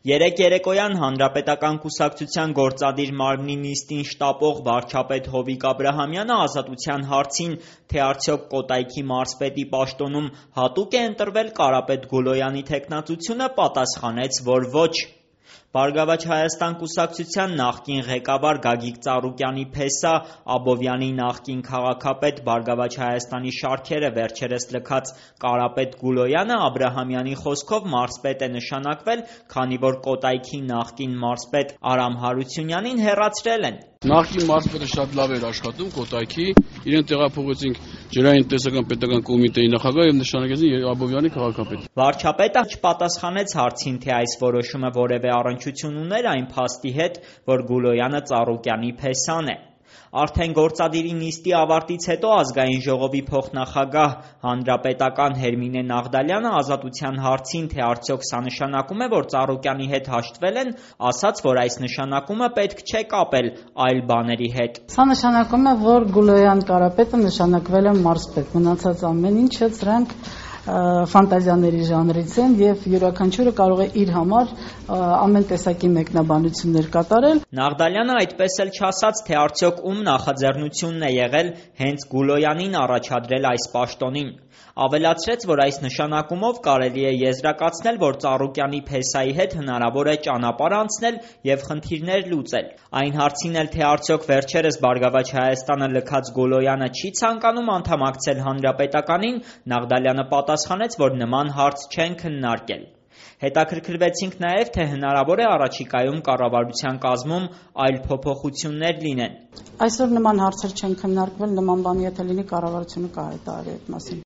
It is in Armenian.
Երեկ երեկոյան Հանրապետական կուսակցության գործադիր մարմնի նիստին շտապող վարչապետ Հովիկ Աբրահամյանը ազատության հարցին, թե արդյոք Կոտայքի մարզպետի պաշտոնում հատուկ է ընտրվել Կարապետ Գուլոյանի թեկնածությունը, պատասխանեց, որ ոչ։ Բարգավաճ Հայաստան կուսակցության նախկին ղեկավար Գագիկ Ծառուկյանի փեսա, Աբովյանի նախկին քաղաքապետ, Բարգավաճ Հայաստանի շարքերը վերջերս լքած Կարապետ Գուլոյանը Աբրահամյանի խոսքով մարզպետ է նշանակվել, քանի որ Կոտայքի նախկին մարզպետ Արամ Հարությունյանին հեռացրել են։ Նախկին մարզպետը շատ լավ էր աշխատում Կոտայքի, իրեն տեղափոխեցինք ջրային տնտեսական պետական կոմիտեի նախագահ եւ նշանակեցին Աբովյանի քաղաքապետ։ Վարչապետը չպատասխանեց հարցին, թե այս որոշումը որևէ առնչություն ուներ այն փաստի հետ, որ Գուլոյանը Ծառուկյանի փեսան է։ Արդեն գործադիրի նիստի ավարտից հետո Ազգային ժողովի փոխնախագահ հանրապետական Հերմինե Նաղդալյանը ազատության հարցին, թե արդյոք սա նշանակում է, որ Ծառուկյանի հետ հաշտվել են, ասաց, որ այս նշանակումը պետք չէ կապել այլ բաների հետ։ Սա նշանակում է, որ Գուլոյան Կարապետը նշանակվել է մարզպետ, մնացած ամեն ինչը սրանք ֆանտազիաների ժանրից են եւ յուրաքանչյուրը կարող է իր համար ամեն տեսակի մեկնաբանություններ կատարել։ Նաղդալյանը այդպես էլ չասաց, թե արդյոք ում նախաձեռնությունն է եղել հենց Գուլոյանին առաջադրել այս պաշտոնին։ Ավելացրեց, որ այս նշանակումով կարելի է եզրակացնել, որ Ծառուկյանի փեսայի հետ հնարավոր է ճանապարհ անցնել եւ խնդիրներ լուծել։ Այն հարցին էլ, թե արդյոք վերջերս Բարգավաճ Հայաստանը լքած Գուլոյանը չի ցանկանում անդամակցել Հանրապետականին, Նաղդալյանը պատասխանեց, որ նման հարց չեն քննարկել։ Հետաքրքրվեցինք նաև, թե հնարավոր է առաջիկայում կառավարության կազմում այլ փոփոխություններ լինեն։ Այսօր նման հարցեր չեն քննարկվել, նման բան եթե լինի կառավարությունը կհայտարարի այդ մասին։